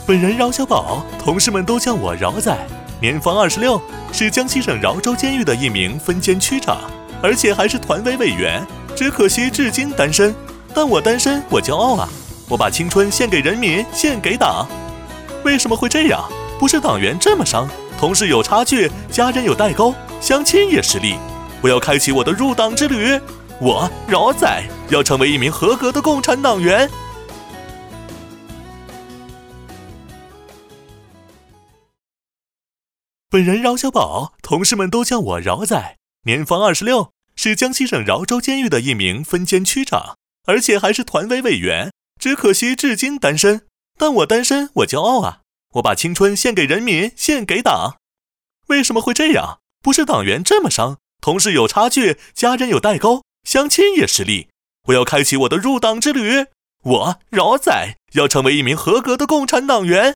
本人饶小宝，同事们都叫我饶仔，年方26，是江西省饶州监狱的一名分监区长，而且还是团委委员。只可惜至今单身，但我单身我骄傲啊！我把青春献给人民，献给党。为什么会这样？不是党员这么伤，同事有差距，家人有代沟，相亲也失利。我要开启我的入党之旅，我饶仔要成为一名合格的共产党员。本人饶小宝，同事们都叫我饶仔，年方26，是江西省饶州监狱的一名分监区长，而且还是团委委员。只可惜至今单身，但我单身我骄傲啊！我把青春献给人民，献给党。为什么会这样？不是党员这么伤，同事有差距，家人有代沟，相亲也失利。我要开启我的入党之旅，我饶仔要成为一名合格的共产党员。